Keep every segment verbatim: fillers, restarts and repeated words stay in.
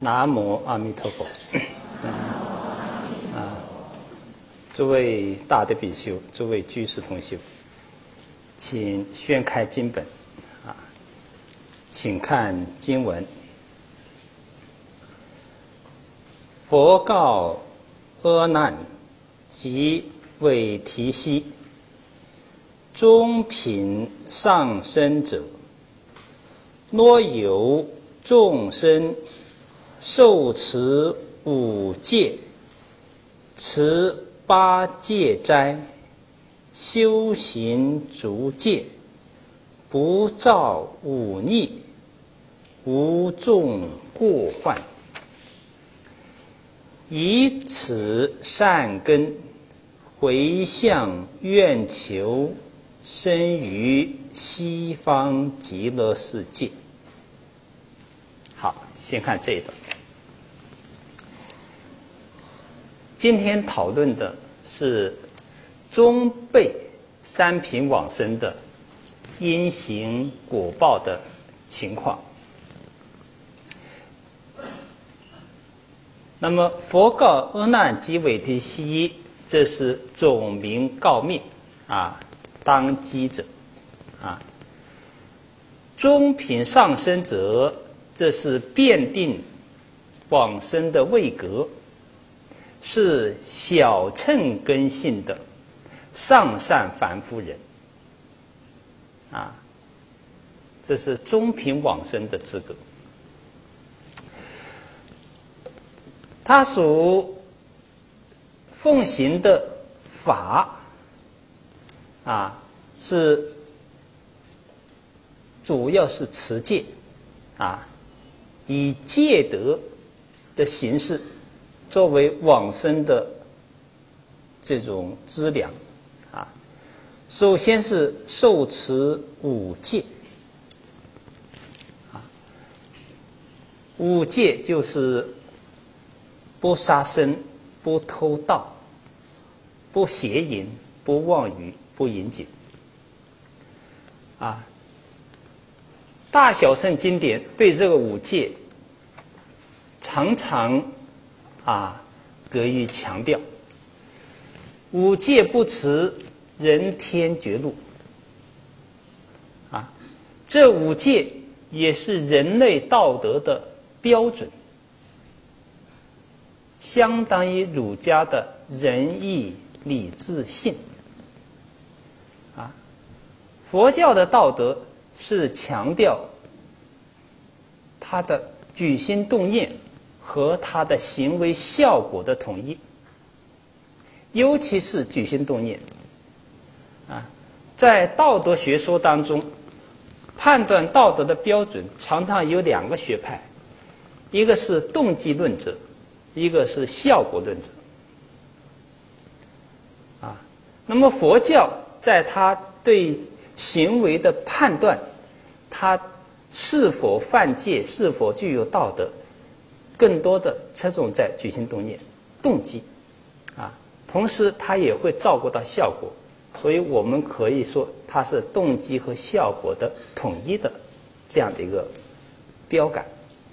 南无阿弥陀佛。啊，诸位大德比丘，诸位居士同修，请宣开经本，啊，请看经文。佛告阿难及韦提希：中品上生者，若有众生受持五戒，持八戒斋，修行足戒，不造忤逆，无众过患，以此善根回向愿求，生于西方极乐世界。好，先看这一段。今天讨论的是中辈三品往生的因行果报的情况。那么佛告阿难及韦提希，这是总名告命啊，当机者啊。中品上生者，这是辨定往生的位格，是小乘根性的上善凡夫人啊，这是中品往生的资格。他所奉行的法啊，是主要是持戒啊，以戒德的形式作为往生的这种资粮啊。首先是受持五戒啊，五戒就是不杀生，不偷盗，不邪淫，不妄语，不饮酒啊。大小乘经典对这个五戒常常啊给予强调。五戒不持，人天绝路啊，这五戒也是人类道德的标准，相当于儒家的仁义礼智信啊。佛教的道德是强调他的举心动念和他的行为效果的统一，尤其是举心动念啊。在道德学说当中，判断道德的标准常常有两个学派，一个是动机论者，一个是效果论者啊。那么佛教在他对行为的判断，他是否犯戒，是否具有道德，更多的侧重在举心动念动机啊，同时他也会照顾到效果，所以我们可以说它是动机和效果的统一的这样的一个标杆。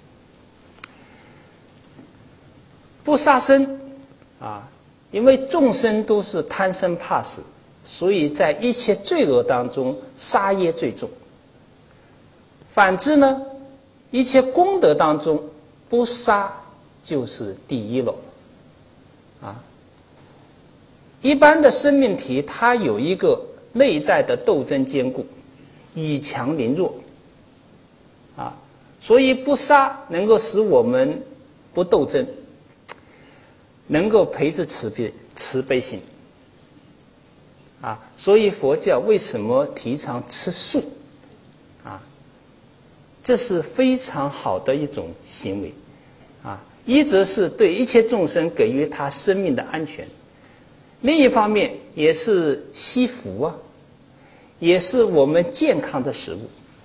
不杀生啊，因为众生都是贪生怕死，所以在一切罪恶当中杀业最重。反之呢，一切功德当中不杀就是第一了啊。一般的生命体它有一个内在的斗争坚固，以强凌弱啊，所以不杀能够使我们不斗争，能够培植慈悲慈悲心啊。所以佛教为什么提倡吃素啊？这是非常好的一种行为啊。一则是对一切众生给予他生命的安全，另一方面也是惜福啊，也是我们健康的食物。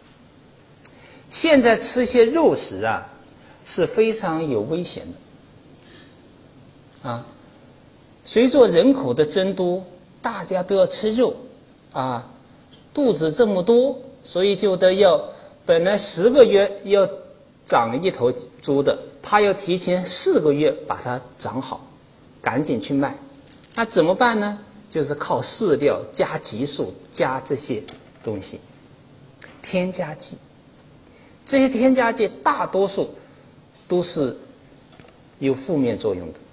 现在吃些肉食啊是非常有危险的啊。随着人口的增多，大家都要吃肉啊，肚子这么多，所以就得要本来十个月要长一头猪的， 他要提前四个月把它长好，赶紧去卖。那怎么办呢？就是靠饲料加激素加这些东西，添加剂。这些添加剂大多数都是有负面作用的，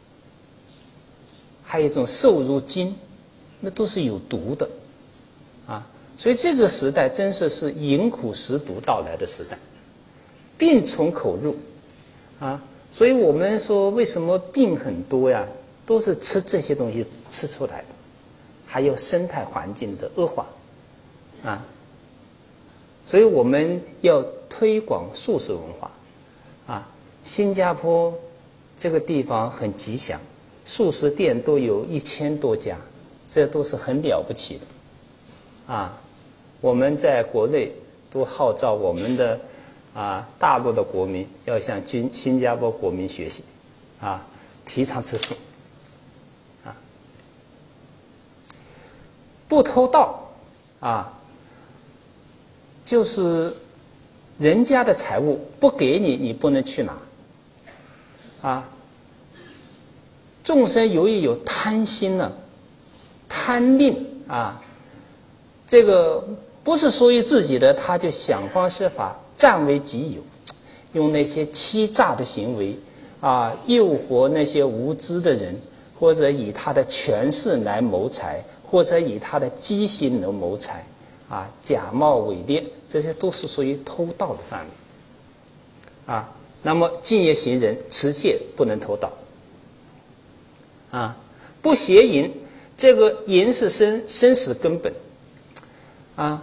还有一种瘦肉精，那都是有毒的啊。所以这个时代真是是饮苦食毒到来的时代，病从口入啊。所以我们说为什么病很多呀，都是吃这些东西吃出来的。还有生态环境的恶化啊，所以我们要推广素食文化啊。新加坡这个地方很吉祥，素食店都有一千多家，这都是很了不起的啊。我们在国内都号召我们的啊大陆的国民要向军新加坡国民学习啊，提倡吃素。不偷盗啊，就是人家的财物不给你，你不能去拿啊。众生由于有贪心呢、啊，贪吝啊，这个不是属于自己的，他就想方设法占为己有，用那些欺诈的行为啊，诱惑那些无知的人，或者以他的权势来谋财。或者以他的机心能谋财，啊，假冒伪劣，这些都是属于偷盗的范围，啊，那么敬业行人持戒不能偷盗，啊，不邪淫，这个淫是生生死根本，啊，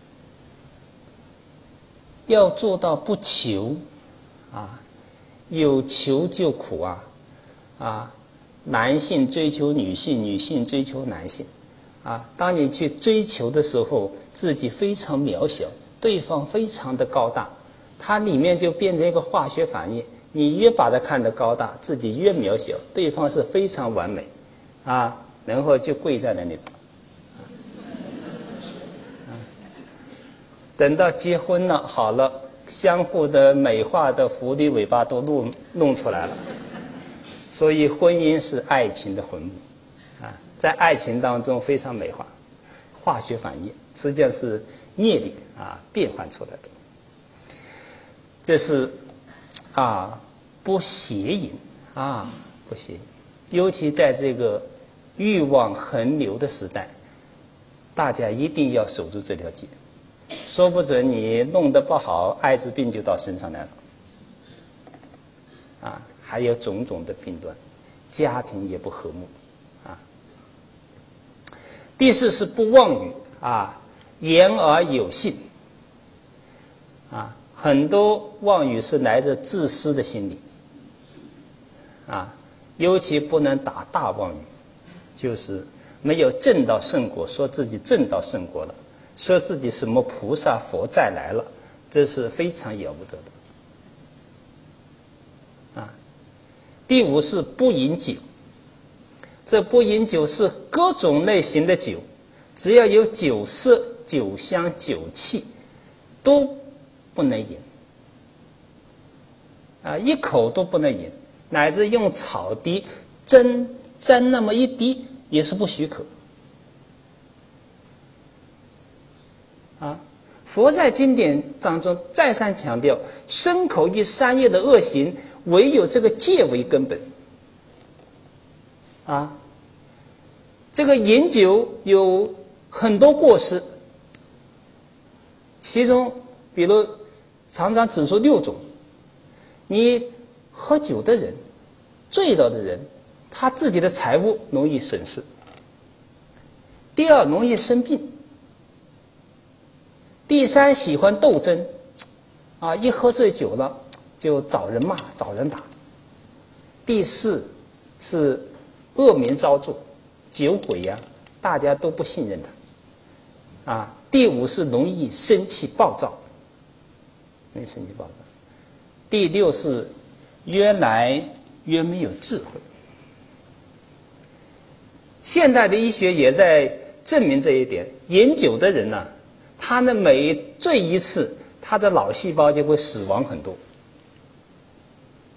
要做到不求，啊，有求就苦啊，啊，男性追求女性，女性追求男性。啊，当你去追求的时候，自己非常渺小，对方非常的高大，它里面就变成一个化学反应。你越把它看得高大，自己越渺小，对方是非常完美，啊，然后就跪在那里。啊，等到结婚了，好了，相互的美化的狐狸尾巴都弄弄出来了。所以婚姻是爱情的坟墓。在爱情当中非常美化，化学反应实际上是业力啊变换出来的。这是啊不邪淫啊不邪淫，尤其在这个欲望横流的时代，大家一定要守住这条戒，说不准你弄得不好，艾滋病就到身上来了啊，还有种种的病端，家庭也不和睦。第四是不妄语啊，言而有信啊，很多妄语是来自自私的心理啊，尤其不能打大妄语，就是没有证到圣果，说自己证到圣果了，说自己什么菩萨佛再来了，这是非常了不得的啊。第五是不饮酒。这不饮酒是各种类型的酒，只要有酒色、酒香、酒气，都不能饮啊，一口都不能饮，乃至用草滴斟斟那么一滴也是不许可啊。佛在经典当中再三强调，身口意三业的恶行，唯有这个戒为根本。啊，这个饮酒有很多过失，其中比如常常指出六种。你喝酒的人，醉了的人，他自己的财物容易损失。第二，容易生病。第三，喜欢斗争，啊，一喝醉酒了就找人骂、找人打。第四是恶名昭著，酒鬼呀、啊，大家都不信任他。啊，第五是容易生气暴躁，容易生气暴躁。第六是越来越没有智慧。现代的医学也在证明这一点。饮酒的人呢、啊，他呢每醉一次，他的脑细胞就会死亡很多。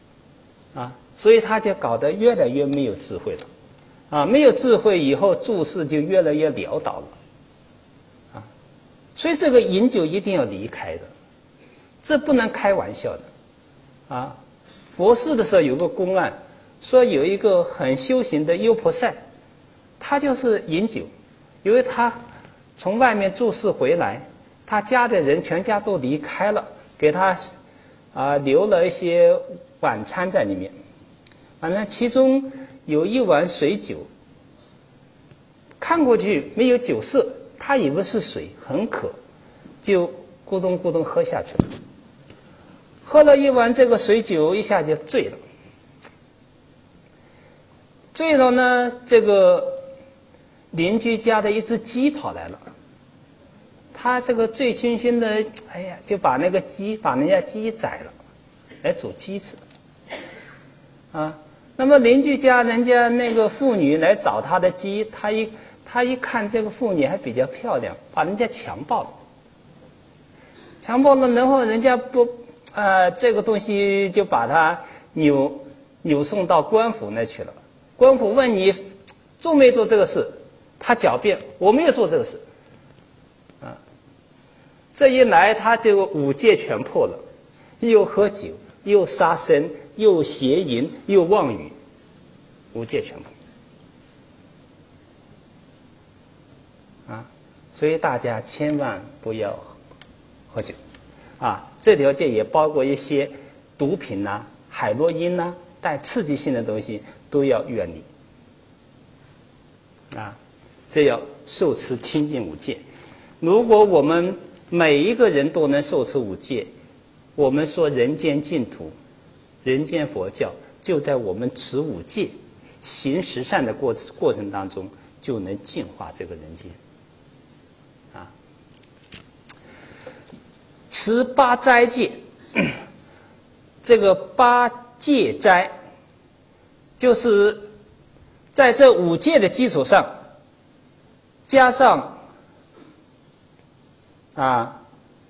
啊，所以他就搞得越来越没有智慧了，啊，没有智慧以后做事就越来越潦倒了，啊，所以这个饮酒一定要离开的，这不能开玩笑的，啊，佛事的时候有个公案，说有一个很修行的优婆塞，他就是饮酒，因为他从外面做事回来，他家的人全家都离开了，给他啊、呃、留了一些晚餐在里面，反正其中有一碗水酒，看过去没有酒色，他以为是水，很渴，就咕咚咕咚喝下去了。喝了一碗这个水酒，一下就醉了。醉了呢，这个邻居家的一只鸡跑来了，他这个醉醺醺的，哎呀，就把那个鸡，把人家鸡宰了，来煮鸡吃。啊，那么邻居家人家那个妇女来找他的鸡，他一他一看这个妇女还比较漂亮，把人家强暴了。强暴了，然后人家不，呃，这个东西就把他扭扭送到官府那去了。官府问你做没做这个事，他狡辩我没有做这个事。啊，这一来他就五戒全破了，又喝酒，又杀生，又邪淫，又妄语，五戒全破。啊，所以大家千万不要喝酒。啊，这条戒也包括一些毒品呐、啊、海洛因呐、啊、带刺激性的东西都要远离。啊，这要受持清净五戒。如果我们每一个人都能受持五戒，我们说人间净土、人间佛教就在我们持五戒、行十善的过过程当中，就能净化这个人间。啊，持八斋戒，这个八戒斋，就是在这五戒的基础上，加上啊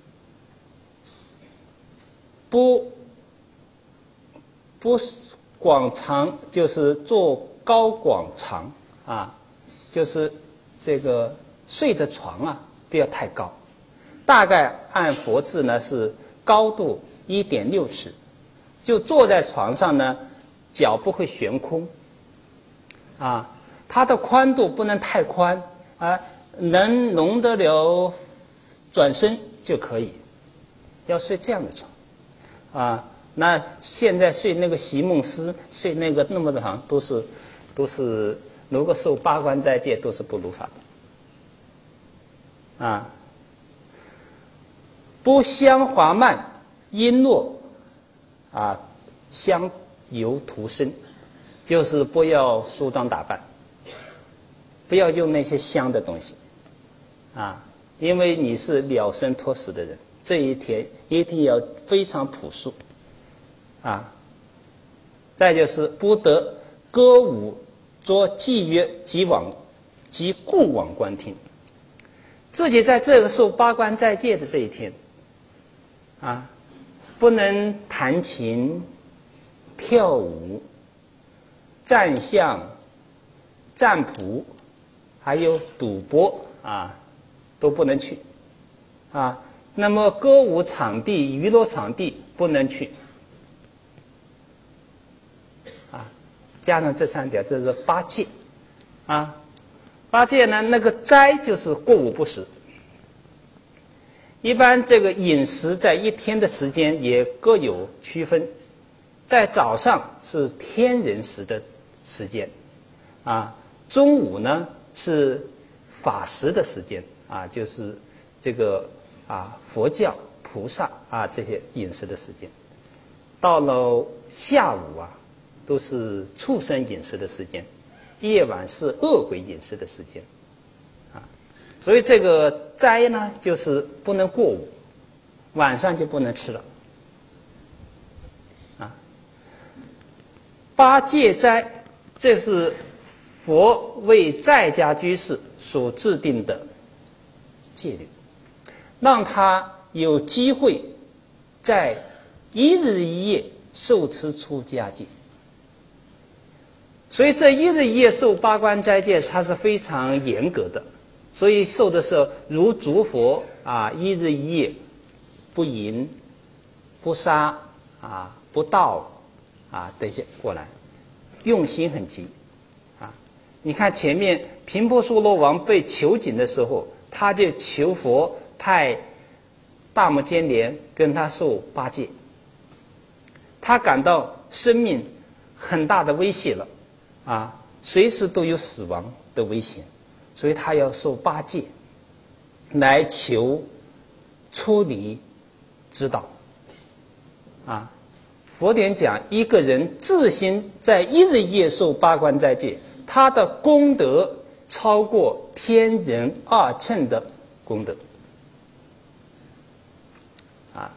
不不广长，就是做高广长啊，就是这个睡的床啊不要太高，大概按佛制呢是高度一点六尺，就坐在床上呢，脚不会悬空。啊，它的宽度不能太宽啊，能容得了转身就可以，要睡这样的床，啊，那现在睡那个席梦思，睡那个那么长，都是都是如果受八关斋戒都是不如法的，啊，不香华漫璎珞，啊，香油涂身。就是不要梳妆打扮，不要用那些香的东西，啊，因为你是了生脱死的人，这一天一定要非常朴素，啊。再就是不得歌舞作伎乐及往及故往观听，自己在这个受八关斋戒的这一天，啊，不能弹琴、跳舞。占相、占卜，还有赌博啊，都不能去，啊。那么歌舞场地、娱乐场地不能去，啊。加上这三点，这是八戒，啊。八戒呢，那个斋就是过午不食。一般这个饮食在一天的时间也各有区分，在早上是天人食的时间，啊，中午呢是法时的时间，啊，就是这个啊佛教菩萨啊这些饮食的时间，到了下午啊都是畜生饮食的时间，夜晚是恶鬼饮食的时间，啊，所以这个斋呢就是不能过午，晚上就不能吃了，啊，八戒斋。这是佛为在家居士所制定的戒律，让他有机会在一日一夜受持出家戒， 所以这一日一夜受八关斋戒，它是非常严格的。所以受的时候，如诸佛啊，一日一夜不淫、不杀啊、不盗啊这些过来，用心很急啊。你看前面频婆娑罗王被囚禁的时候，他就求佛派大目犍连跟他受八戒，他感到生命很大的威胁了啊，随时都有死亡的危险。所以他要受八戒来求出离之道啊。佛典讲，一个人自心在一日一夜受八关斋戒，他的功德超过天人二乘的功德啊。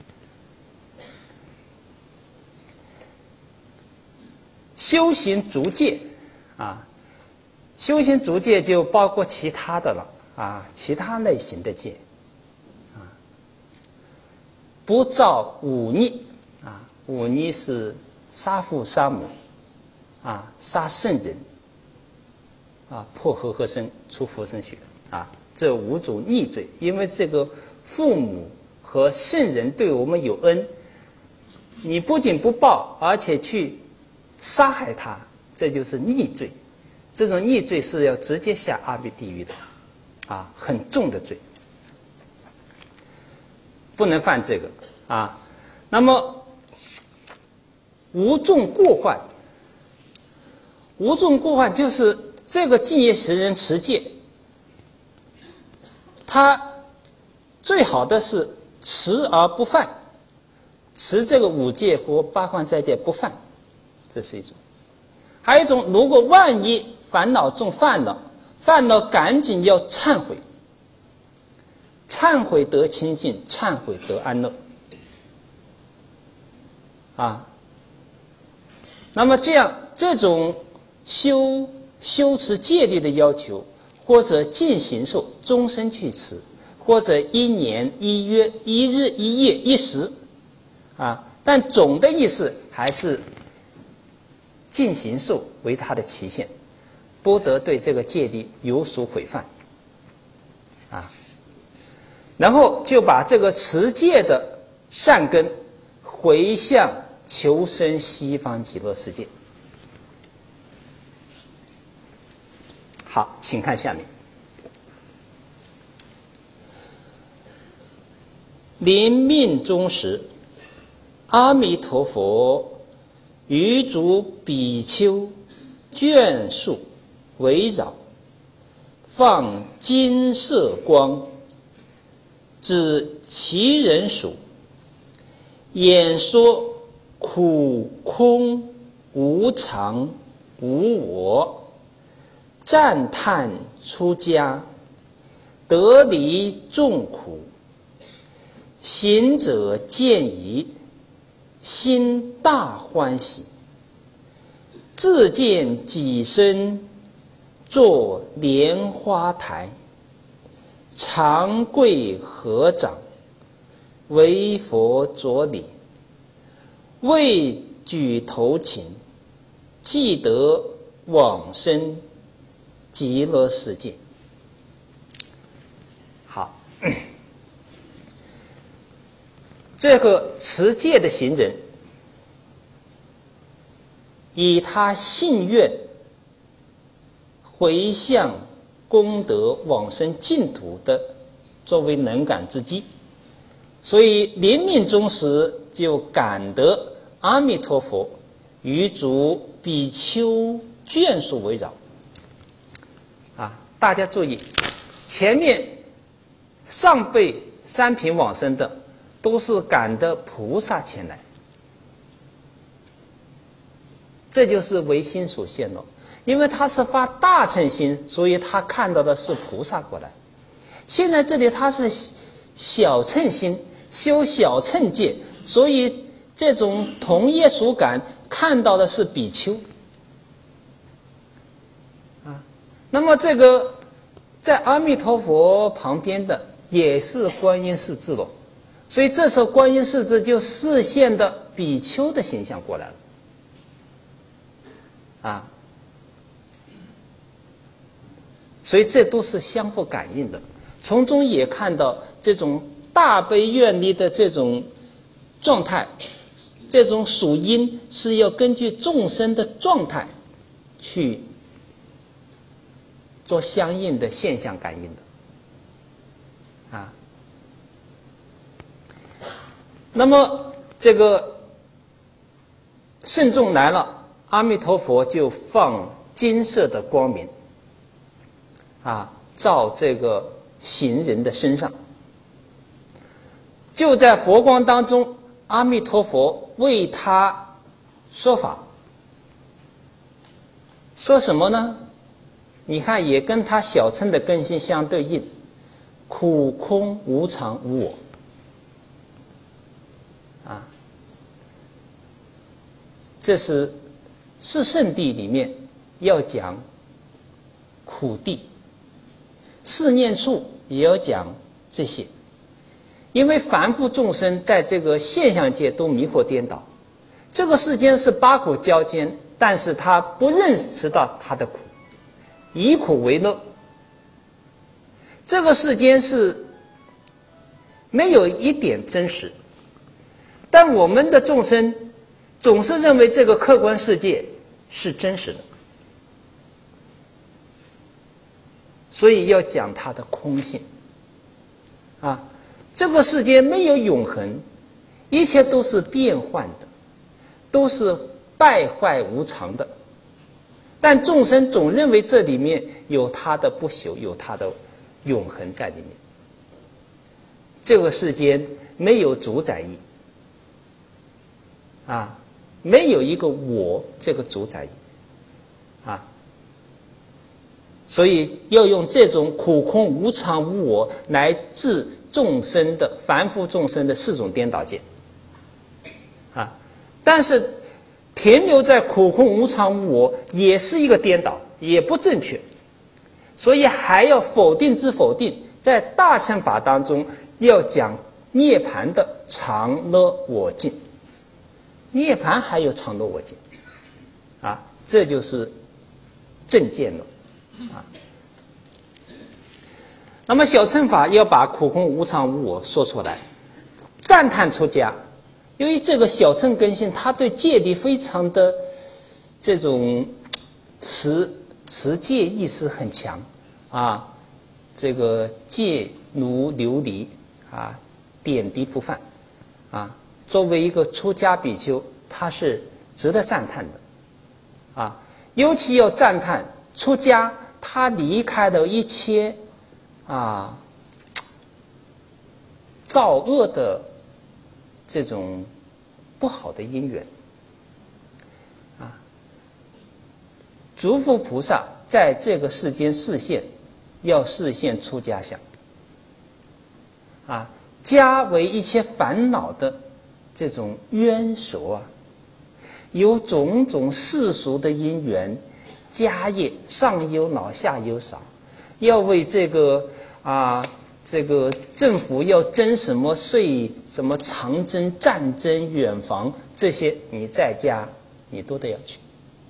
修行足戒啊。修行足戒就包括其他的了啊，其他类型的戒啊，不造忤逆啊，忤逆是杀父杀母啊，杀圣人啊，破和合僧，出佛身血啊，这五种逆罪。因为这个父母和圣人对我们有恩，你不仅不报，而且去杀害他，这就是逆罪。这种逆罪是要直接下阿鼻地狱的，啊，很重的罪，不能犯这个啊。那么无众过患，无众过患就是这个净业十人持戒，他最好的是持而不犯，持这个五戒或八关斋戒不犯，这是一种。还有一种，如果万一烦恼中犯了，犯了赶紧要忏悔，忏悔得清净，忏悔得安乐啊。那么这样这种修修持戒律的要求，或者尽行受，终身去持，或者一年一月一日一夜一时啊，但总的意思还是尽行受为它的期限，不得对这个戒律有所毁犯啊。然后就把这个持戒的善根回向求生西方极乐世界。好，请看下面。临命终时，阿弥陀佛于诸比丘眷属围绕，放金色光，指其人属，演说苦空无常无我，赞叹出家得离众苦，行者见疑，心大欢喜，自见己身作莲花台，长跪合掌，为佛着礼，未举头请，即得往生极乐世界。好，这个持戒的行人，以他信愿回向功德往生净土的作为能感之机，所以临命终时就感得阿弥陀佛于诸比丘眷属围绕啊。大家注意，前面上辈三品往生的都是感得菩萨前来，这就是唯心所现了。因为他是发大乘心，所以他看到的是菩萨过来。现在这里他是小乘心，修小乘戒，所以这种同业属感看到的是比丘啊。那么这个在阿弥陀佛旁边的也是观音势至了，所以这时候观音势至就示现的比丘的形象过来了啊。 所以这都是相互感应的。从中也看到这种大悲愿力的这种状态，这种属因是要根据众生的状态去做相应的现象感应的啊。那么这个圣众来了，阿弥陀佛就放金色的光明啊，照这个行人的身上。就在佛光当中，阿弥陀佛为他说法，说什么呢？你看，也跟他小乘的根性相对应，苦空无常无我啊，这是四圣谛里面要讲苦谛，四念处也要讲这些。因为凡夫众生在这个现象界都迷惑颠倒，这个世间是八苦交煎，但是他不认识到他的苦，以苦为乐。这个世间是没有一点真实，但我们的众生总是认为这个客观世界是真实的，所以要讲它的空性啊。这个世界没有永恒，一切都是变幻的，都是败坏无常的。但众生总认为这里面有它的不朽，有它的永恒在里面。这个世间没有主宰意啊，没有一个我这个主宰意啊，所以要用这种苦空无常无我来治众生的凡夫众生的四种颠倒见啊，但是停留在苦空无常无我也是一个颠倒，也不正确，所以还要否定之否定。在大乘法当中要讲涅槃的常乐我净，涅槃还有常乐我净啊，这就是正见了啊。那么小乘法要把苦空无常无我说出来，赞叹出家。由于这个小乘根性，他对戒律非常的这种持持戒意识很强啊，这个戒如琉璃啊，点滴不犯啊。作为一个出家比丘，他是值得赞叹的啊。尤其要赞叹出家，他离开了一切啊造恶的这种不好的因缘啊。诸佛菩萨在这个世间示现，要示现出家相啊，家为一切烦恼的这种冤熟啊，有种种世俗的因缘，家业上有老下有少，要为这个啊，这个政府要征什么税，什么长征、战争、远防，这些你在家你都得要去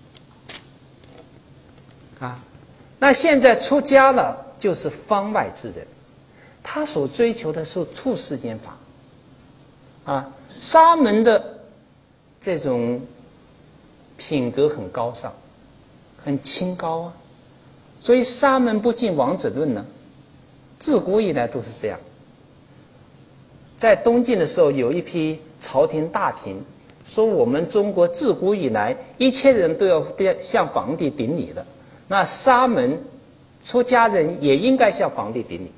啊。那现在出家了，就是方外之人，他所追求的是处世间法啊。沙门的这种品格很高尚，很清高啊，所以沙门不进王子论呢，自古以来都是这样。在东晋的时候，有一批朝廷大廷说，我们中国自古以来一切人都要向皇帝顶礼的，那沙门出家人也应该向皇帝顶礼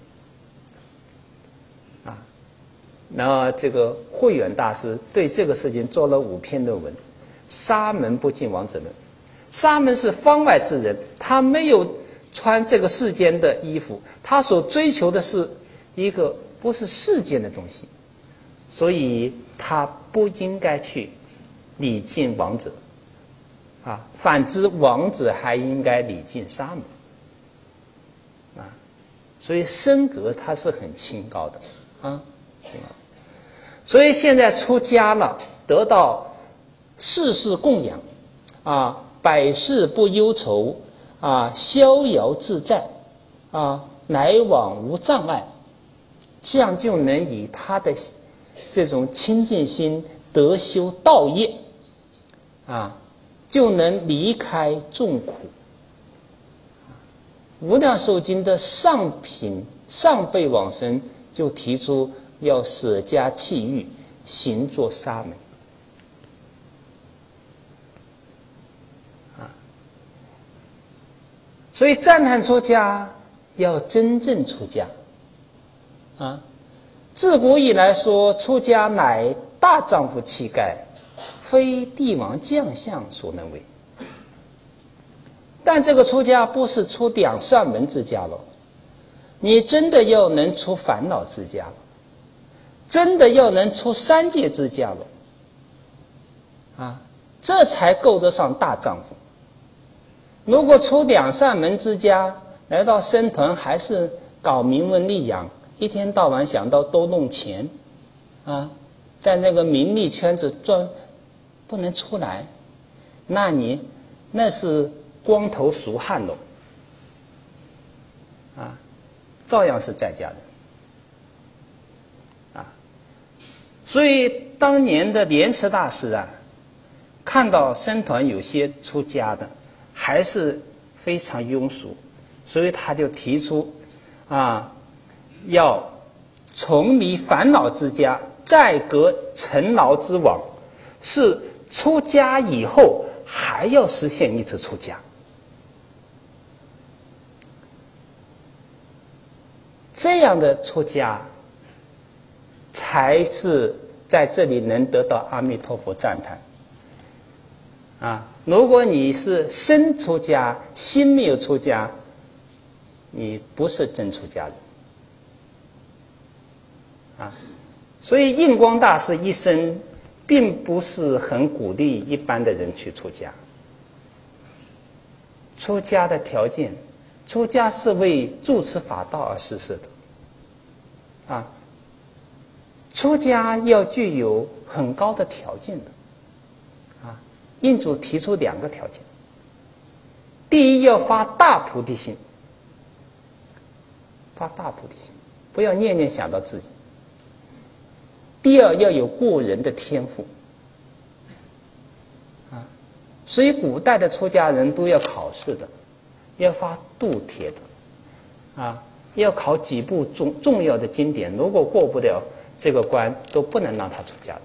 啊。那这个慧远大师对这个事情做了五篇论文。沙门不进王子论，沙门是方外之人，他没有穿这个世间的衣服，他所追求的是一个不是世间的东西，所以他不应该去礼敬王者啊。反之，王者还应该礼敬沙门啊。所以身格他是很清高的啊，所以现在出家了，得到世事供养啊，百事不忧愁啊，逍遥自在啊来往无障碍，这样就能以他的这种清净心得修道业，啊，就能离开众苦。无量寿经的上品上辈往生就提出要舍家弃欲，行作沙门。所以赞叹出家要真正出家啊！自古以来说，出家乃大丈夫气概，非帝王将相所能为。但这个出家不是出两扇门之家了，你真的要能出烦恼之家了，真的要能出三界之家了啊！这才够得上大丈夫。如果出两扇门之家，来到僧团还是搞名闻利养，一天到晚想到多弄钱，啊，在那个名利圈子转，不能出来，那你那是光头俗汉喽，啊，照样是在家的，啊，所以当年的莲池大师啊，看到僧团有些出家的，还是非常庸俗，所以他就提出啊，要从离烦恼之家，再隔尘劳之网，是出家以后还要实现一次出家。这样的出家才是在这里能得到阿弥陀佛赞叹啊！如果你是身出家，心没有出家，你不是真出家人啊！所以印光大师一生并不是很鼓励一般的人去出家。出家的条件，出家是为住持法道而实施的啊！出家要具有很高的条件的。印主提出两个条件：第一，要发大菩提心，发大菩提心，不要念念想到自己；第二，要有过人的天赋啊。所以古代的出家人都要考试的，要发度帖的啊，要考几部重重要的经典，如果过不了这个关，都不能让他出家的。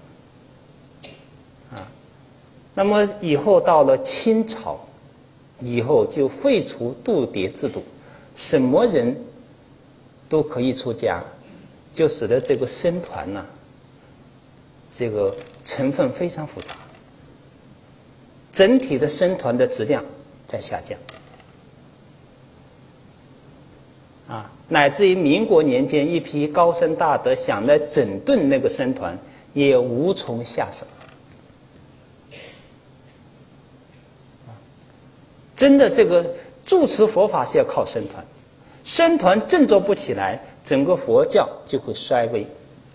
那么以后到了清朝，以后就废除度牒制度，什么人都可以出家，就使得这个僧团呢、啊，这个成分非常复杂，整体的僧团的质量在下降，啊，乃至于民国年间一批高僧大德想来整顿那个僧团，也无从下手。真的，这个住持佛法是要靠僧团，僧团振作不起来，整个佛教就会衰微。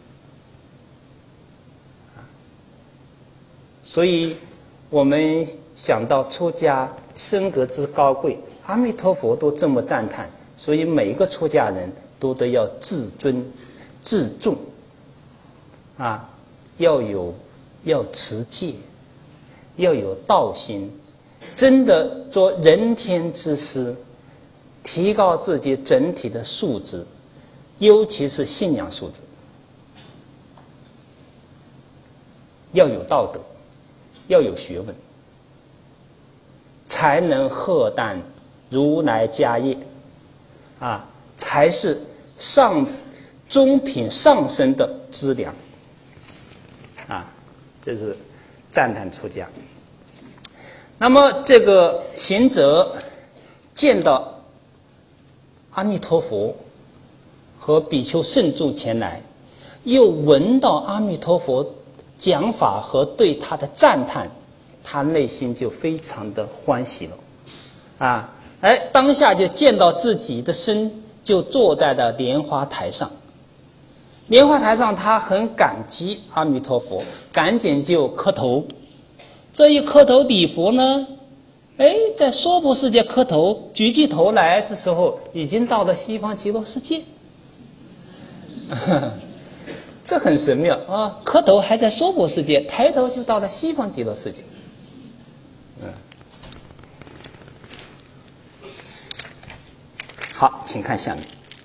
所以，我们想到出家身格之高贵，阿弥陀佛都这么赞叹，所以每一个出家人都得要自尊、自重，啊，要有要持戒，要有道心。真的做人天之师，提高自己整体的素质，尤其是信仰素质，要有道德，要有学问，才能荷担如来家业，啊，才是上中品上升的资粮，啊，这是赞叹出家。那么这个行者见到阿弥陀佛和比丘圣众前来，又闻到阿弥陀佛讲法和对他的赞叹，他内心就非常的欢喜了，啊，哎，当下就见到自己的身就坐在了莲花台上，莲花台上他很感激阿弥陀佛，赶紧就磕头。这一磕头礼佛呢， 哎，在娑婆世界磕头，举起头来的时候，已经到了西方极乐世界。这很神妙啊！磕头还在娑婆世界，抬头就到了西方极乐世界。嗯，好，请看下面。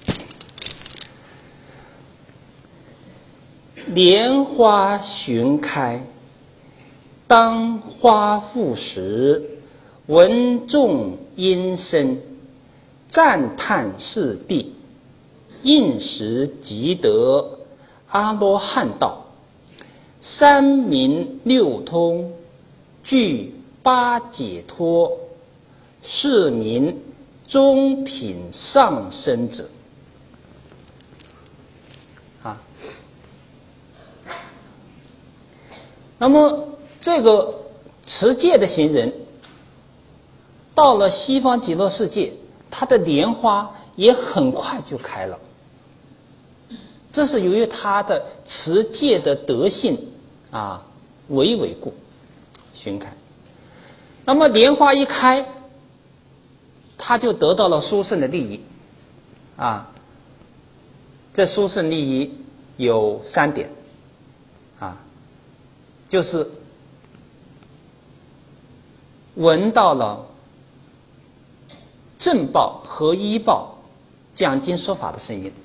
莲花寻开，当花复时，闻众音声，赞叹四谛，应时即得阿罗汉道，三明六通，具八解脱，是名中品上生者。啊，那么这个持戒的行人，到了西方极乐世界，他的莲花也很快就开了。这是由于他的持戒的德性啊为为故寻开。那么莲花一开，他就得到了殊胜的利益啊。这殊胜利益有三点啊，就是闻到了正报和依报讲经说法的声音。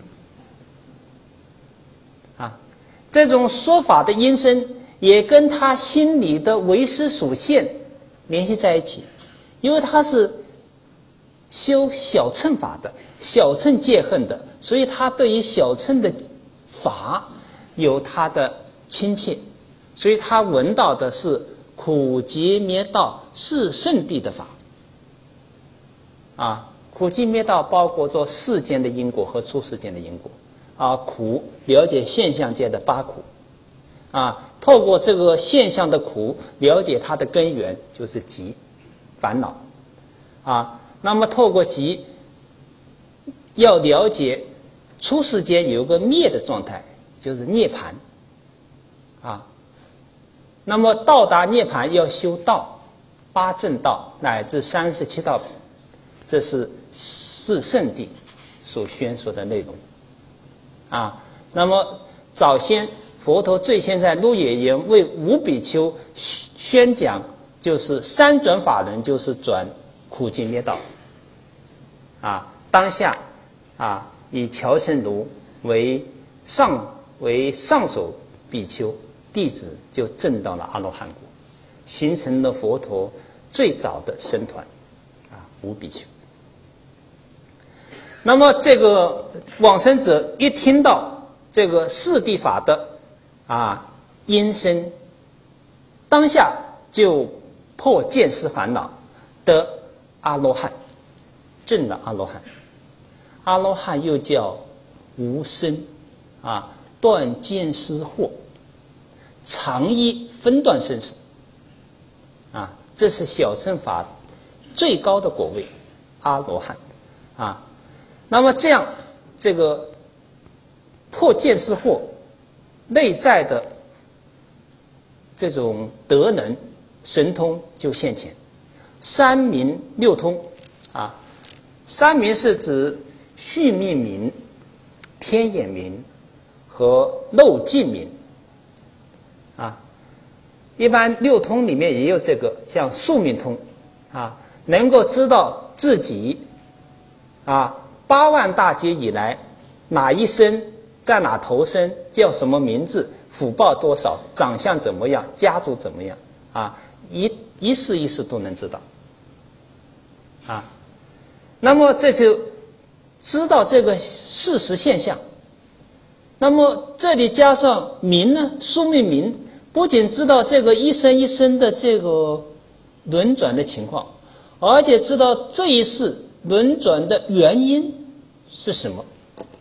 这种说法的音声也跟他心里的唯识属性联系在一起，因为他是修小乘法的，小乘戒恨的，所以他对于小乘的法有他的亲切，所以他闻到的是苦集灭道是圣谛的法啊。苦集灭道包括着世间的因果和出世间的因果啊，苦了解现象界的八苦，啊，透过这个现象的苦，了解它的根源就是集，烦恼，啊，那么透过集，要了解出世间有个灭的状态，就是涅槃，啊，那么到达涅槃要修道，八正道乃至三十七道品，这是是圣谛所宣说的内容。啊，那么早先佛陀最先在鹿野园为五比丘宣讲，就是三转法轮，就是转苦集灭道。啊，当下啊，以乔圣卢为上为上首比丘弟子，就证到了阿罗汉果，形成了佛陀最早的僧团啊，五比丘。那么这个往生者一听到这个四谛法的啊音声，当下就破见思烦恼，得阿罗汉，证了阿罗汉。阿罗汉又叫无生啊，断见思惑，常依分断生死啊，这是小乘法最高的果位，阿罗汉啊。那么这样，这个破见思惑内在的这种德能神通就现前。三明六通啊，三明是指续命明、天眼明和漏尽明啊。一般六通里面也有这个，像宿命通啊，能够知道自己啊。八万大劫以来，哪一生在哪投生，叫什么名字，福报多少，长相怎么样，家族怎么样啊，一一世一世都能知道啊。那么这就知道这个事实现象。那么这里加上明呢，宿命明，不仅知道这个一生一生的这个轮转的情况，而且知道这一世轮转的原因是什么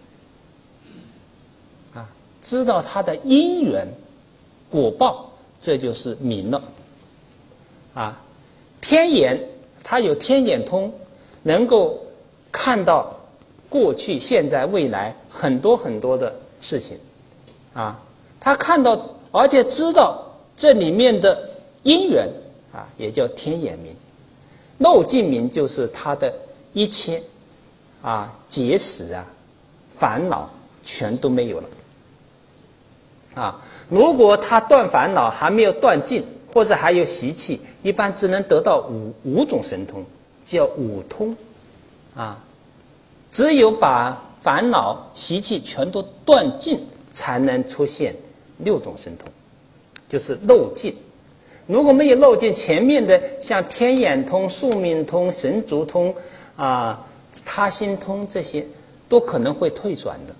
啊？知道它的因缘果报，这就是明了啊。天眼，它有天眼通，能够看到过去、现在、未来很多很多的事情啊。他看到，而且知道这里面的因缘啊，也叫天眼明。 漏尽明就是他的一切啊结识啊烦恼全都没有了啊。如果他断烦恼还没有断尽，或者还有习气，一般只能得到五五种神通，叫五通啊。只有把烦恼习气全都断尽，才能出现六种神通，就是漏尽。如果没有漏尽，前面的像天眼通、宿命通、神足通啊、他心通这些，都可能会退转的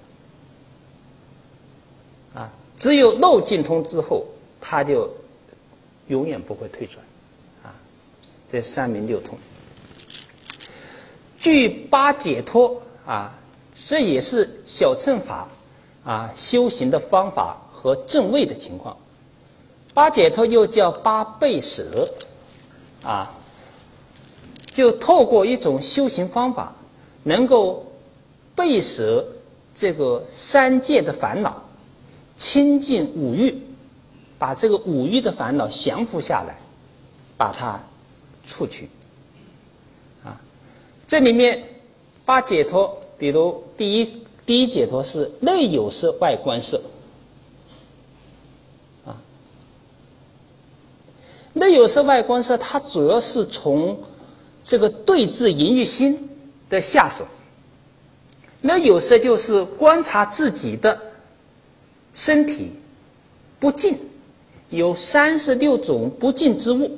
啊。只有漏尽通之后，他就永远不会退转啊。这三明六通，据八解脱啊，这也是小乘法啊修行的方法和正位的情况。八解脱又叫八倍舍啊，就透过一种修行方法，能够倍舍这个三界的烦恼，清净五欲，把这个五欲的烦恼降服下来，把它除去啊。这里面八解脱，比如第一第一解脱是内有色外观色啊，内有色外观色，它主要是从这个对治淫欲心的下手。内有色就是观察自己的身体不净，有三十六种不净之物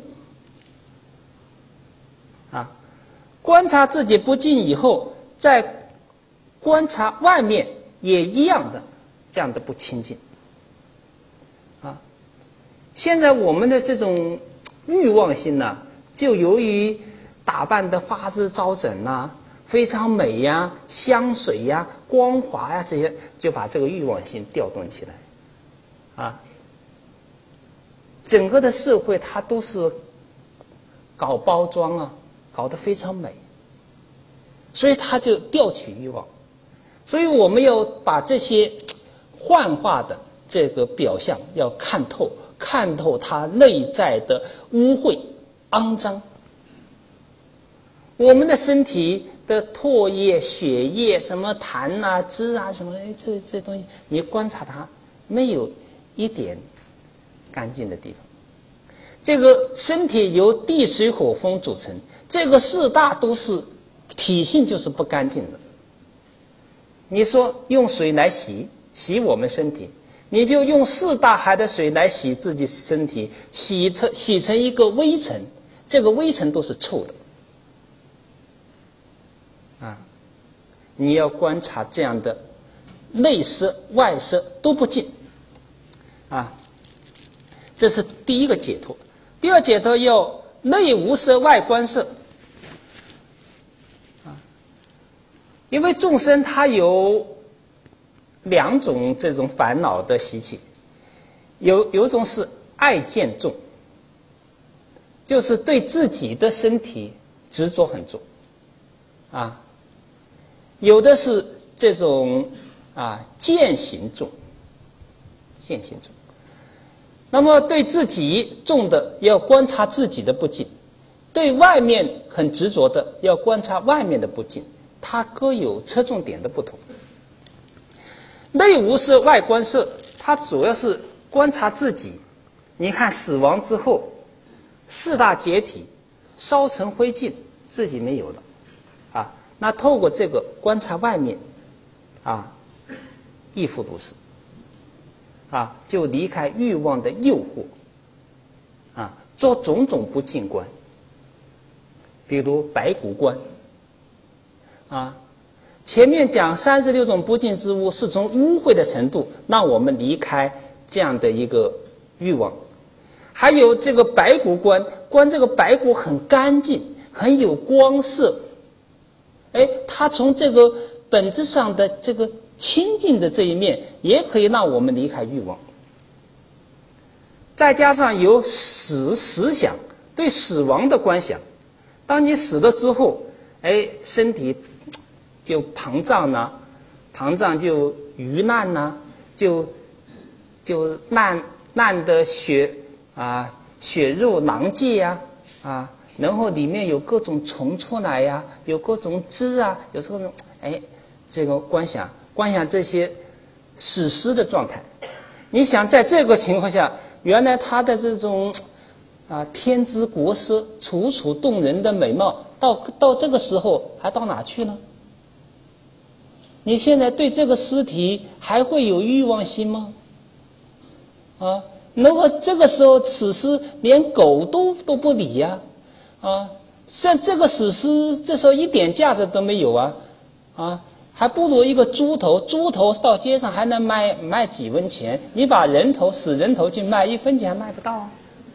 啊。观察自己不净以后，再观察外面也一样的这样的不清净啊。现在我们的这种欲望心呢、啊，就由于打扮的花枝招展呐、啊，非常美呀、啊、香水呀、啊、光滑呀、啊、这些，就把这个欲望心调动起来啊。整个的社会它都是搞包装啊，搞得非常美，所以它就调取欲望。所以我们要把这些幻化的这个表象要看透，看透它内在的污秽肮脏。我们的身体的唾液、血液、什么痰啊、汁啊，什么这这东西，你观察它，没有一点干净的地方。这个身体由地水火风组成，这个四大都是体性就是不干净的。你说用水来洗洗我们身体，你就用四大海的水来洗自己身体，洗成洗成一个微尘，这个微尘都是臭的啊。你要观察这样的内色外色都不净啊，这是第一个解脱。第二解脱要内无色外观色啊，因为众生他有两种这种烦恼的习气，有有一种是爱见重，就是对自己的身体执着很重啊，有的是这种啊见行重，见行重。那么对自己重的要观察自己的不净，对外面很执着的要观察外面的不净，它各有侧重点的不同。内无色外观色，它主要是观察自己。你看死亡之后，四大解体，烧成灰烬，自己没有了啊。那透过这个观察外面啊，亦复如是啊，就离开欲望的诱惑啊，做种种不净观，比如白骨观啊。前面讲三十六种不净之物，是从污秽的程度让我们离开这样的一个欲望。还有这个白骨观，观这个白骨很干净，很有光色，哎，它从这个本质上的这个清净的这一面，也可以让我们离开欲望。再加上有死死想，对死亡的观想，当你死了之后，哎，身体就膨胀呢，膨胀就盂烂呢，就就烂烂的血啊，血肉囊界呀，啊， 然后里面有各种虫出来呀，有各种汁啊，有时候呢，哎，这个观想观想这些史诗的状态。你想在这个情况下，原来他的这种啊天姿国色、楚楚动人的美貌，到到这个时候还到哪去呢？你现在对这个尸体还会有欲望心吗？啊，如果这个时候此诗连狗都都不理呀、啊，啊，像这个史诗这时候一点价值都没有啊，啊，还不如一个猪头，猪头到街上还能卖卖几文钱，你把人头死人头去卖，一分钱还卖不到啊。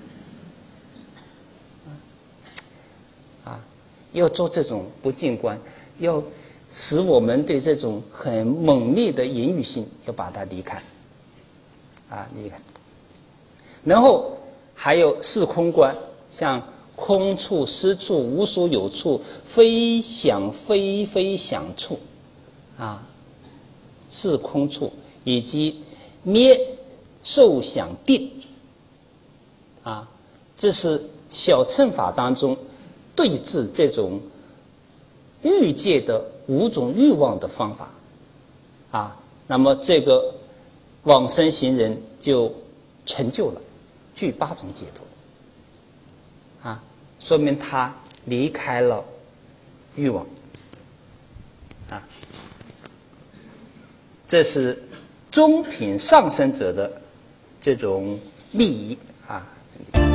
啊，要做这种不净观，要使我们对这种很猛烈的淫欲性要把它离开，啊，离开。然后还有四空观，像空处、实处、无所有处、非想非非想处，啊，四空处以及灭受想定，啊，这是小乘法当中对治这种欲界的五种欲望的方法，啊，那么这个往生行人就成就了具八种解脱，啊，说明他离开了欲望，啊，这是中品上升者的这种利益啊。